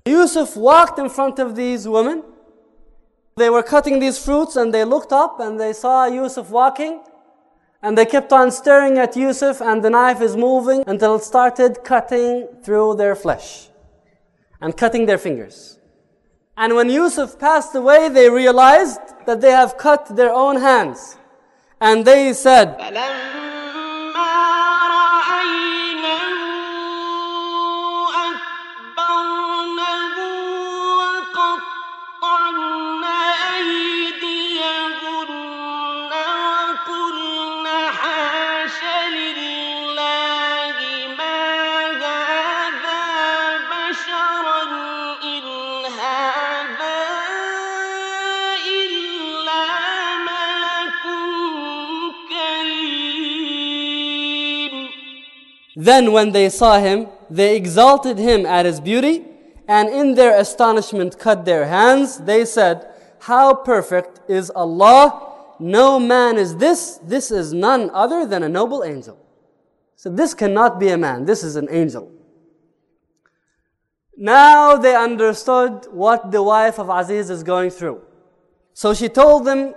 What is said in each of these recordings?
Yusuf walked in front of these women. They were cutting these fruits and they looked up and they saw Yusuf walking. And they kept on staring at Yusuf, and the knife is moving until it started cutting through their flesh and cutting their fingers. And when Yusuf passed away, they realized that they have cut their own hands. And they said, then when they saw him, they exalted him at his beauty, and in their astonishment cut their hands. They said, how perfect is Allah! No man is this. This is none other than a noble angel. So this cannot be a man. This is an angel. Now they understood what the wife of Aziz is going through. So she told them,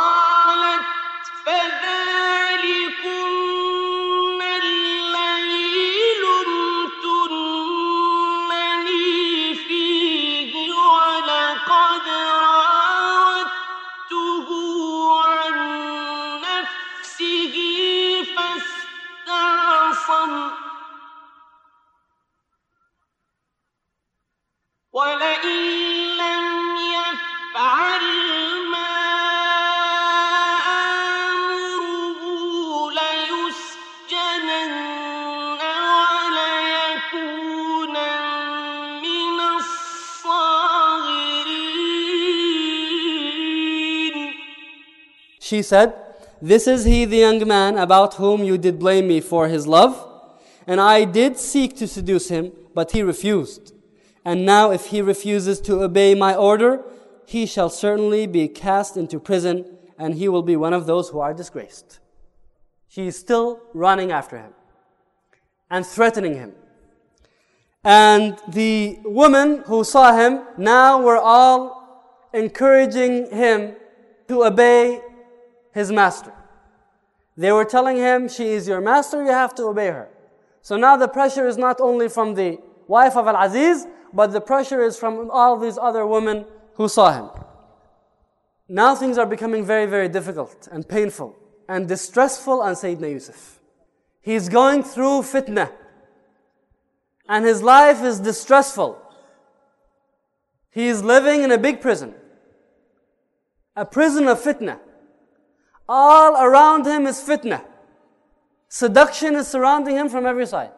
she said, this is he, the young man, about whom you did blame me for his love. And I did seek to seduce him, but he refused. And now if he refuses to obey my order, he shall certainly be cast into prison, and he will be one of those who are disgraced. She is still running after him and threatening him. And the women who saw him now were all encouraging him to obey his master. They were telling him, she is your master, you have to obey her. So now the pressure is not only from the wife of Al-Aziz, but the pressure is from all these other women who saw him. Now things are becoming very, very difficult and painful and distressful on Sayyidina Yusuf. He's going through fitna. And his life is distressful. He is living in a big prison. A prison of fitna. All around him is fitna. Seduction is surrounding him from every side.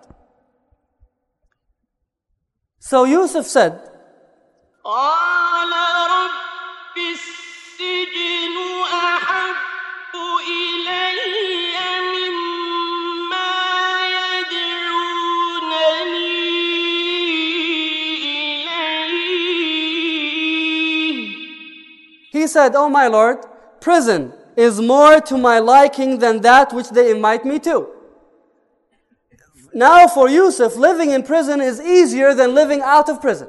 So Yusuf said, he said, oh my Lord, prison is more to my liking than that which they invite me to. Now for Yusuf, living in prison is easier than living out of prison.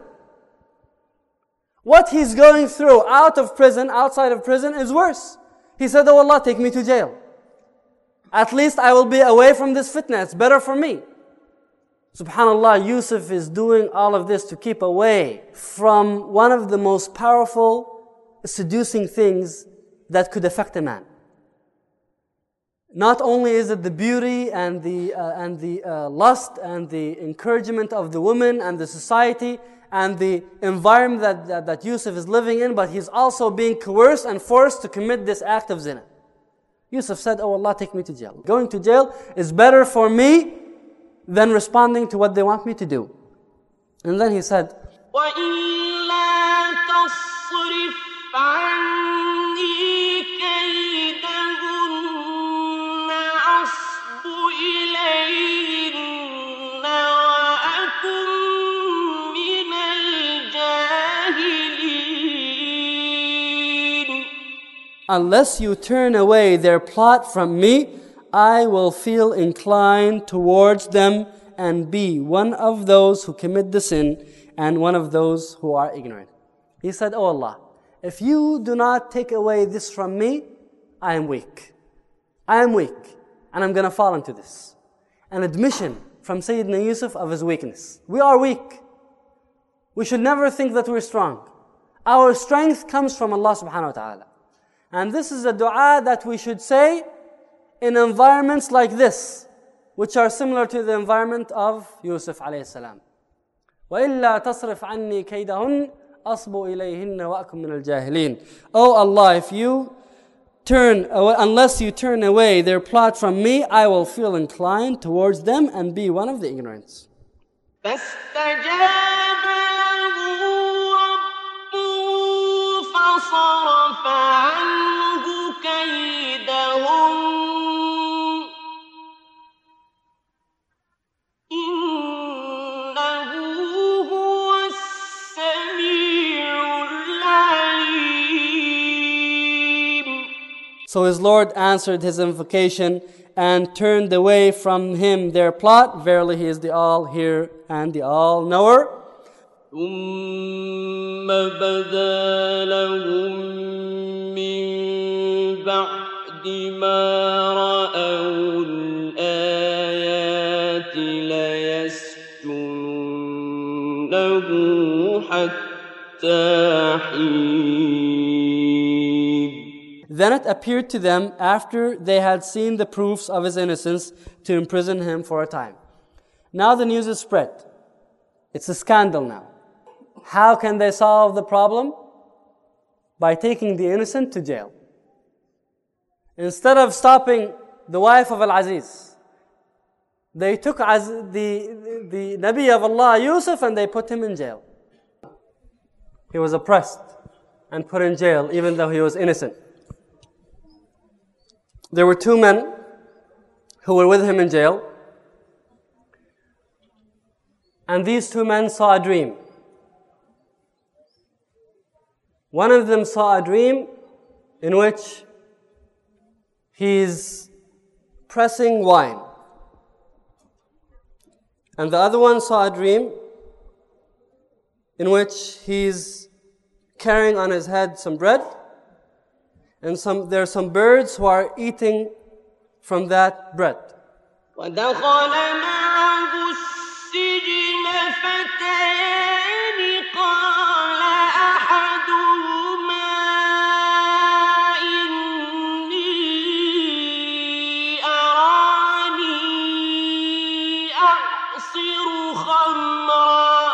What he's going through out of prison, outside of prison, is worse. He said, oh Allah, take me to jail. At least I will be away from this fitna. It's better for me. SubhanAllah, Yusuf is doing all of this to keep away from one of the most powerful, seducing things that could affect a man. Not only is it the beauty and the lust and the encouragement of the woman and the society and the environment that Yusuf is living in, but he's also being coerced and forced to commit this act of zina. Yusuf said, oh Allah, take me to jail. Going to jail is better for me than responding to what they want me to do. And then he said, unless you turn away their plot from me, I will feel inclined towards them and be one of those who commit the sin, and one of those who are ignorant. He said, "Oh Allah, if you do not take away this from me, I am weak. I am weak, and I'm going to fall into this." An admission from Sayyidina Yusuf of his weakness. We are weak. We should never think that we're strong. Our strength comes from Allah subhanahu wa ta'ala. And this is a dua that we should say in environments like this, which are similar to the environment of Yusuf alayhi salam. وَإِلَّا تَصْرِفْ عَنِّي كَيْدَهُنْ أَصْبُ إِلَيْهِنَّ وَأَكُمْ مِنَ الْجَاهِلِينَ. Oh Allah, if you turn away, unless you turn away their plot from me, I will feel inclined towards them and be one of the ignorants. فاستجاب له ربه فصرف عنه كيدهم إنه هو السميع العليم. So his Lord answered his invocation and turned away from him their plot. Verily he is the all-hearer and the all-knower. ثم بدا لهم من بعد ما رأوا الآيات ليسجننه حتى حين. Then it appeared to them after they had seen the proofs of his innocence to imprison him for a time. Now the news is spread. It's a scandal now. How can they solve the problem? By taking the innocent to jail. Instead of stopping the wife of Al-Aziz, they took the Nabi of Allah, Yusuf, and they put him in jail. He was oppressed and put in jail even though he was innocent. There were two men who were with him in jail. And these two men saw a dream. One of them saw a dream in which he's pressing wine. And the other one saw a dream in which he's carrying on his head some bread, and there are some birds who are eating from that bread. ودخل معه السجن فتيان قال أحدهما إني أراني أعصر خمرا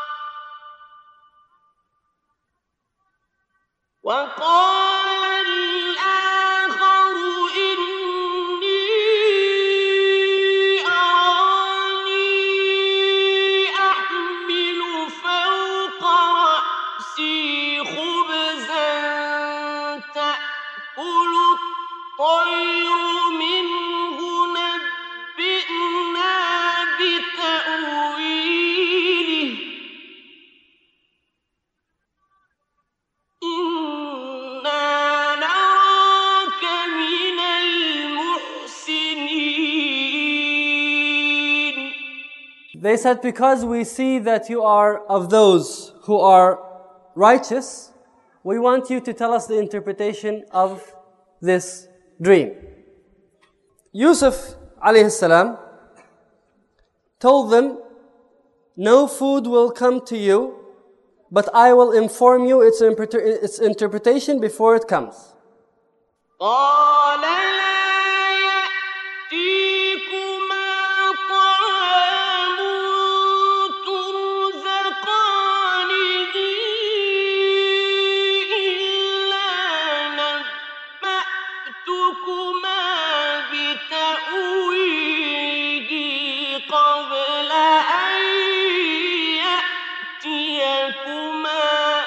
وقال الآخر إني أراني أحمل فوق رأسي خبزا تأكل الطير منه نبئنا بتأويله إنا نراك من المحسنين. They said, because we see that you are of those who are righteous, we want you to tell us the interpretation of this dream. Yusuf alayhi salam told them, no food will come to you, but I will inform you its interpretation before it comes. قال لا يأتيكما طعام ترزقانه إلا نبأتكما بتأويله قبل أن يأتيكما.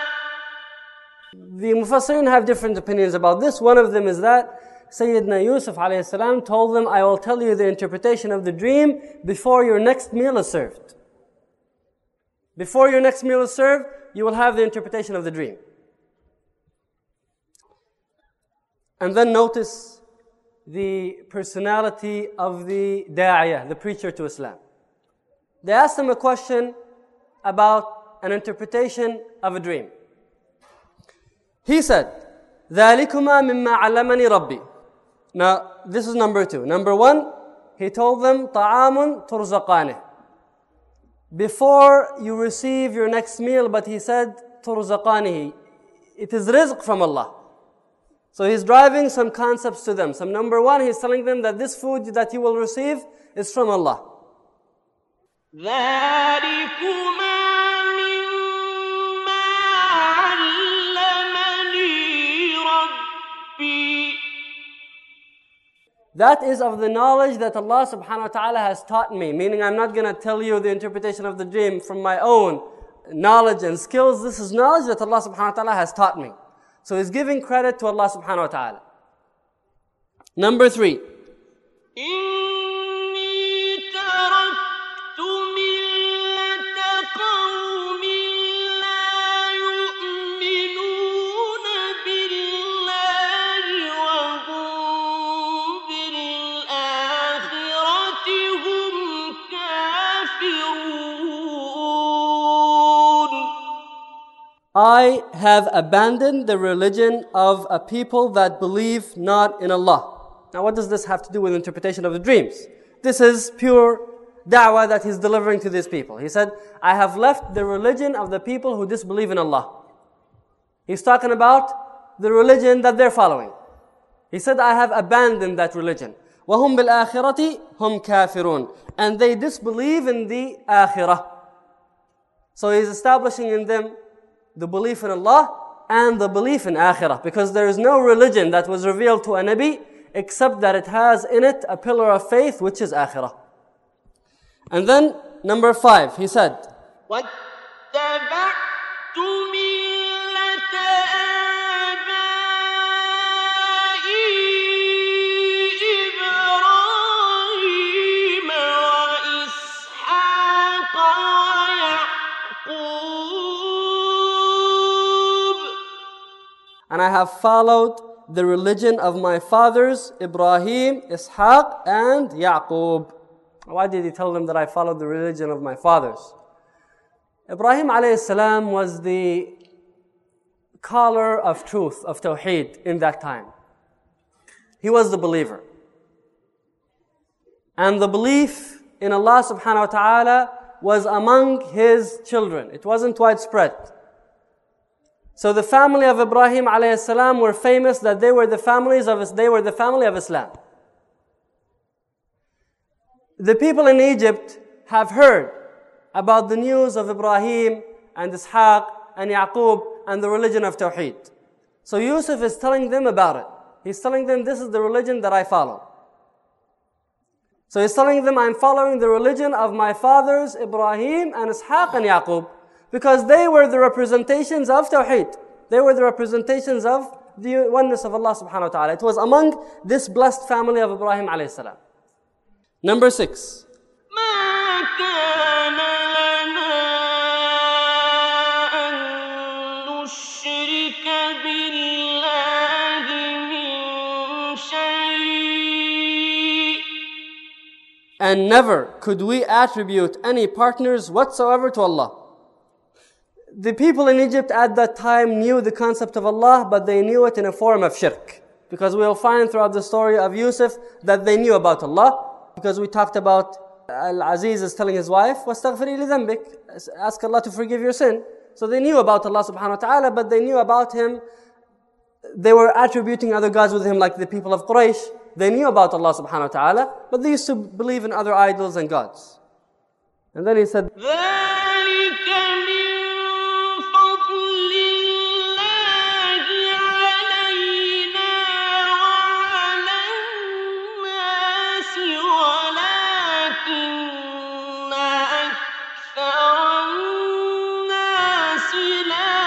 The Mufassirin have different opinions about this. One of them is that Sayyidina Yusuf alayhi salam told them, I will tell you the interpretation of the dream before your next meal is served. Before your next meal is served, you will have the interpretation of the dream. And then notice the personality of the da'iyah, the preacher to Islam. They asked him a question about an interpretation of a dream. He said, ذَلِكُمَا مِمَّا عَلَّمَنِي رَبِّي. Now, this is number 2. Number 1, he told them, طَعَامٌ تُرْزَقَانِهِ. Before you receive your next meal, but he said, تُرْزَقَانِهِ. It is rizq from Allah. So he's driving some concepts to them. So number 1, he's telling them that this food that you will receive is from Allah. ذَلِكُمَا مِمَّا عَلَّمَنِي رَبِّي. That is of the knowledge that Allah subhanahu wa ta'ala has taught me. Meaning I'm not going to tell you the interpretation of the dream from my own knowledge and skills. This is knowledge that Allah subhanahu wa ta'ala has taught me. So he's giving credit to Allah subhanahu wa ta'ala. Number 3. إِنِّي تَرَكْتُ مِلَّةَ قَوْمٍ لَا يُؤْمِنُونَ بِاللَّهِ وَهُمْ بِالْآخِرَةِ هُمْ كَافِرُونَ. I have abandoned the religion of a people that believe not in Allah. Now what does this have to do with interpretation of the dreams? This is pure da'wah that he's delivering to these people. He said, I have left the religion of the people who disbelieve in Allah. He's talking about the religion that they're following. He said, I have abandoned that religion. وَهُمْ بِالْآخِرَةِ هُمْ كَافِرُونَ. And they disbelieve in the akhirah. So he's establishing in them the belief in Allah and the belief in akhirah. Because there is no religion that was revealed to a Nabi except that it has in it a pillar of faith, which is akhirah. And then, number 5, he said, وَاتَّبَعْتُ مِلَّةَ آبَائِي إِبْرَاهِيمَ وَإِسْحَاقَ وَيَعْقُوبَ. and I have followed the religion of my fathers, Ibrahim, Ishaq, and Yaqub. Why did he tell them that I followed the religion of my fathers? Ibrahim alayhi salam was the caller of truth, of Tawheed in that time. He was the believer. And the belief in Allah subhanahu wa ta'ala was among his children. It wasn't widespread. So the family of Ibrahim alayhi salam were famous that they were the family of Islam. The people in Egypt have heard about the news of Ibrahim and Ishaq and Yaqub and the religion of Tawheed. So Yusuf is telling them about it. He's telling them, this is the religion that I follow. So he's telling them, I'm following the religion of my fathers, Ibrahim and Ishaq and Yaqub, because they were the representations of Tawheed. They were the representations of the oneness of Allah subhanahu wa ta'ala. It was among this blessed family of Ibrahim alayhi salam. Number 6. ما كان لنا أن نشرك بالله من شيء. And never could we attribute any partners whatsoever to Allah. The people in Egypt at that time knew the concept of Allah, but they knew it in a form of shirk. Because we'll find throughout the story of Yusuf that they knew about Allah. Because we talked about Al-Aziz is telling his wife, وَاسْتَغْفِرِي لِذَنْبِكَ, ask Allah to forgive your sin. So they knew about Allah subhanahu wa ta'ala, but they knew about Him. They were attributing other gods with Him, like the people of Quraysh. They knew about Allah subhanahu wa ta'ala, but they used to believe in other idols and gods. And then he said, ذلك من فضل الله علينا وعلى الناس ولكن أكثر الناس لا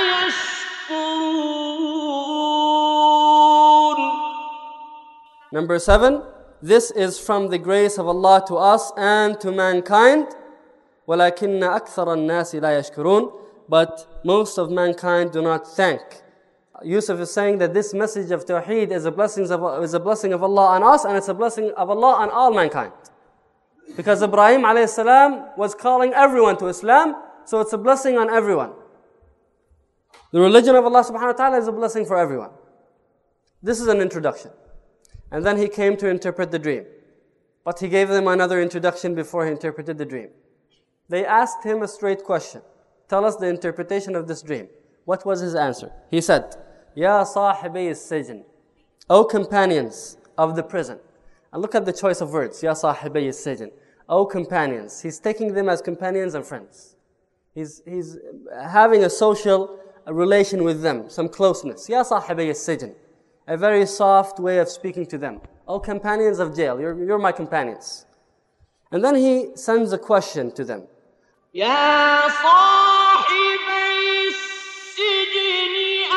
يشكرون. Number 7, this is from the grace of Allah to us and to mankind. وَلَكِنَّ أَكْثَرَ النَّاسِ لَا يَشْكُرُونَ. But most of mankind do not thank. Yusuf is saying that this message of Tawheed is a blessing of Allah on us, and it's a blessing of Allah on all mankind. Because Ibrahim alayhi salam was calling everyone to Islam, so it's a blessing on everyone. The religion of Allah subhanahu wa ta'ala is a blessing for everyone. This is an introduction. And then he came to interpret the dream. But he gave them another introduction before he interpreted the dream. They asked him a straight question. Tell us the interpretation of this dream. What was his answer? He said, Ya sahibi as-sijn, O companions of the prison. And look at the choice of words. Ya sahibi as-sijn, O companions. He's taking them as companions and friends. He's having a social relation with them, some closeness. Ya sahibi as-sijn, a very soft way of speaking to them. O companions of jail, you're my companions. And then he sends a question to them. يا صاحبي السجن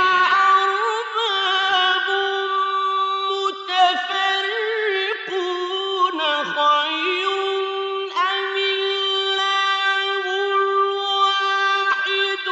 أأرباب متفرقون خير أم الله الواحد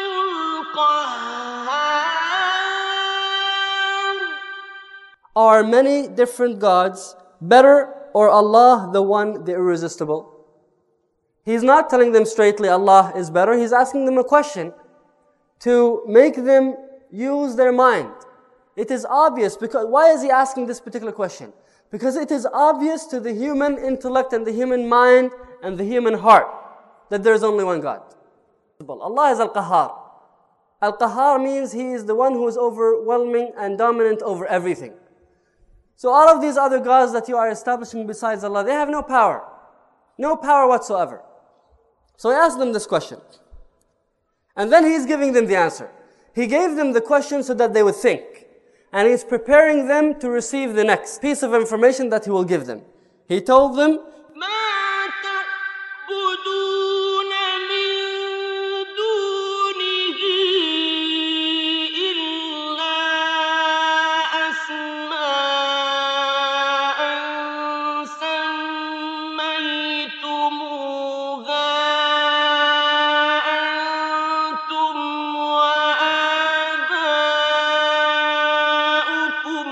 القهار. Are many different gods better, or Allah, the one, the irresistible? He's not telling them straightly Allah is better. He's asking them a question to make them use their mind. It is obvious, because why is he asking this particular question? Because it is obvious to the human intellect and the human mind and the human heart that there is only one God. Allah is Al-Qahhar. Al-Qahhar means He is the one who is overwhelming and dominant over everything. So all of these other gods that you are establishing besides Allah, they have no power. No power whatsoever. So he asked them this question. And then he's giving them the answer. He gave them the question so that they would think. And he's preparing them to receive the next piece of information that he will give them. He told them, ما تعبدون من دونه إلا أسماء سميتموها أنتم وآباؤكم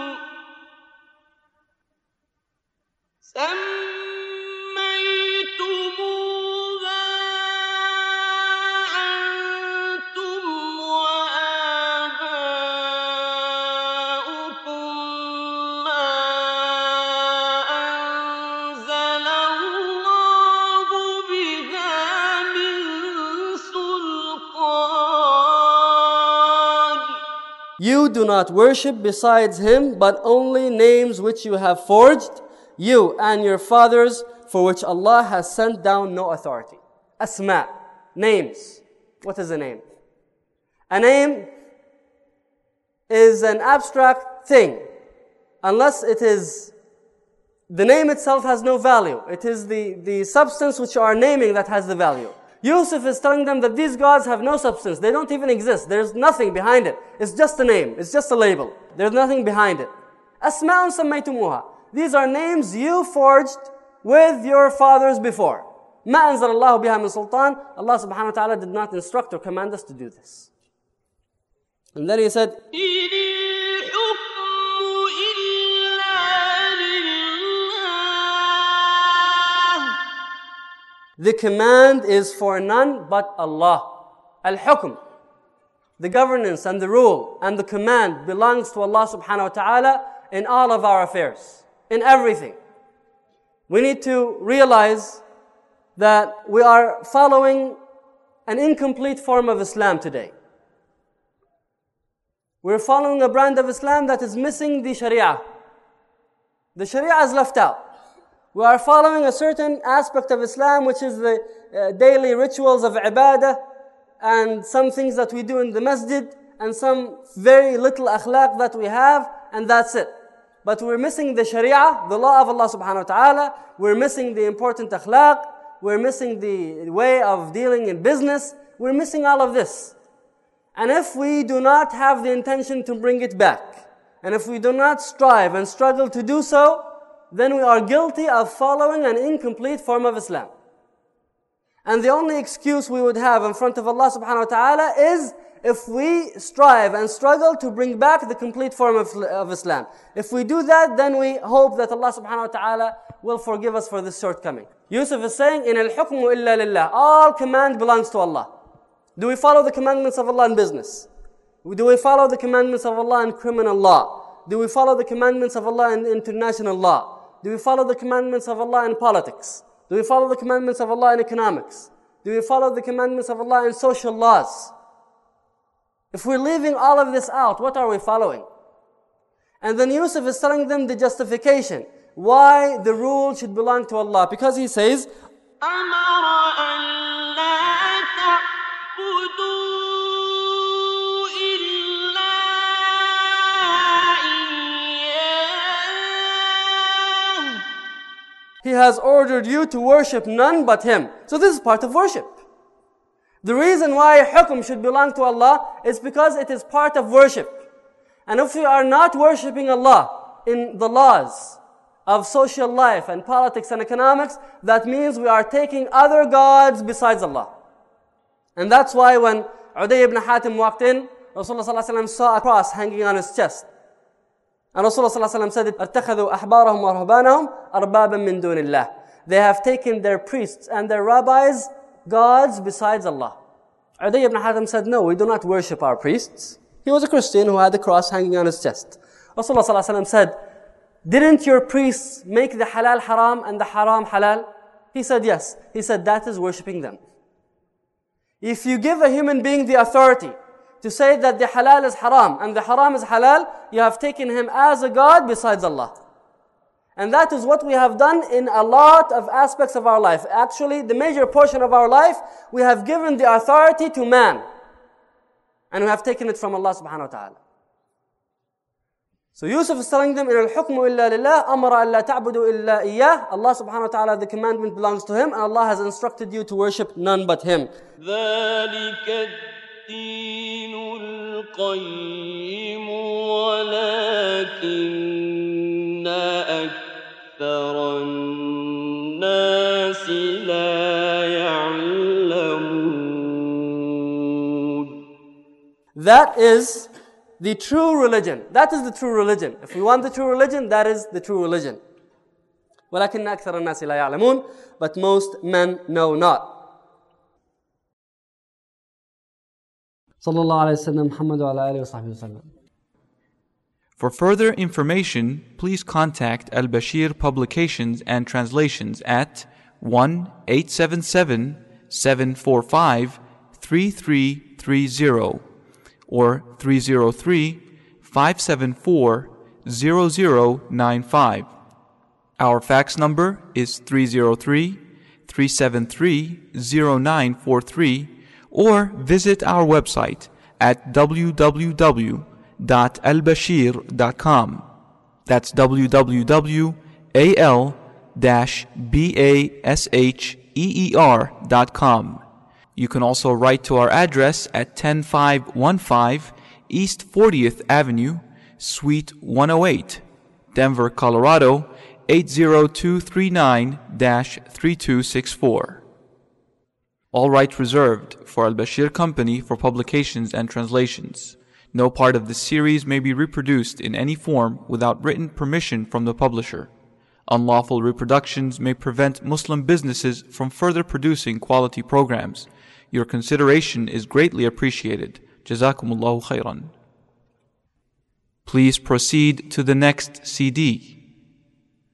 ما أنزل الله بها من سلطان. You do not worship besides Him, but only names which you have forged, you and your fathers, for which Allah has sent down no authority. Asma, names. What is a name? A name is an abstract thing, unless it is, the name itself has no value. It is the substance which you are naming that has the value. Yusuf is telling them that these gods have no substance. They don't even exist. There's nothing behind it. It's just a name. It's just a label. There's nothing behind it. Asma'un sammaytumuha. These are names you forged with your fathers before. Ma anzal Allahu biha min sultan. Allah subhanahu wa ta'ala did not instruct or command us to do this. And then he said, إِنِ الْحُكْمُ إِلَّا لِلَّهِ. the command is for none but Allah. Al-Hukm, the governance and the rule and the command belongs to Allah subhanahu wa ta'ala in all of our affairs, in everything. We need to realize that we are following an incomplete form of Islam today. We're following a brand of Islam that is missing the Sharia. The Sharia is left out. We are following a certain aspect of Islam, which is the daily rituals of ibadah and some things that we do in the masjid and some very little akhlaq that we have, and that's it. But we're missing the Sharia, the law of Allah subhanahu wa ta'ala. We're missing the important akhlaq. We're missing the way of dealing in business. We're missing all of this. And if we do not have the intention to bring it back, and if we do not strive and struggle to do so, then we are guilty of following an incomplete form of Islam. And the only excuse we would have in front of Allah subhanahu wa ta'ala is if we strive and struggle to bring back the complete form of Islam. If we do that, then we hope that Allah subhanahu wa ta'ala will forgive us for this shortcoming. Yusuf is saying, إِنَ الْحُكْمُ إِلَّا لِلَّهِ. All command belongs to Allah. Do we follow the commandments of Allah in business? Do we follow the commandments of Allah in criminal law? Do we follow the commandments of Allah in international law? Do we follow the commandments of Allah in politics? Do we follow the commandments of Allah in economics? Do we follow the commandments of Allah in social laws? If we're leaving all of this out, what are we following? And then Yusuf is telling them the justification why the rule should belong to Allah. Because he says, أمر ألا تعبدوا إلا إياه. He has ordered you to worship none but Him. So this is part of worship. The reason why hukm should belong to Allah is because it is part of worship. And if we are not worshipping Allah in the laws of social life and politics and economics, that means we are taking other gods besides Allah. And that's why when Uday ibn Hatim walked in, Rasulullah saw a cross hanging on his chest. And Rasulullah said, اتخذوا أحبارهم ورهبانهم أربابا من دون الله. They have taken their priests and their rabbis gods besides Allah. Uday ibn Hatim said, no, we do not worship our priests. He was a Christian who had the cross hanging on his chest. Rasulullah said, didn't your priests make the halal haram and the haram halal? He said, yes. He said, that is worshipping them. If you give a human being the authority to say that the halal is haram and the haram is halal, you have taken him as a god besides Allah. And that is what we have done in a lot of aspects of our life. Actually, the major portion of our life, we have given the authority to man. And we have taken it from Allah subhanahu wa ta'ala. So Yusuf is telling them, إِنَ الْحُكْمُ إِلَّا لِلَّهِ أَمَرَ أَلَّا تَعْبُدُوا إِلَّا إِيَّهِ. Allah subhanahu wa ta'ala, the commandment belongs to Him, and Allah has instructed you to worship none but Him. ذلك الدين القيم ولكن أكثر الناس لا يعلمون. That is the true religion. That is the true religion. If we want the true religion, that is the true religion. ولكن أكثر الناس لا يعلمون. But most men know not. صلى الله عليه وسلم محمد وعلى آله وصحبه وسلم. For further information, please contact Al-Bashir Publications and Translations at 1-877-745-3330 or 303-574-0095. Our fax number is 303-373-0943, or visit our website at www.albashir.com. That's www.al-basheer.com. You can also write to our address at 10515 East 40th Avenue, Suite 108, Denver, Colorado 80239-3264. All rights reserved for Al-Bashir Company for publications and translations. No part of this series may be reproduced in any form without written permission from the publisher. Unlawful reproductions may prevent Muslim businesses from further producing quality programs. Your consideration is greatly appreciated. Jazakumullahu khairan. Please proceed to the next CD.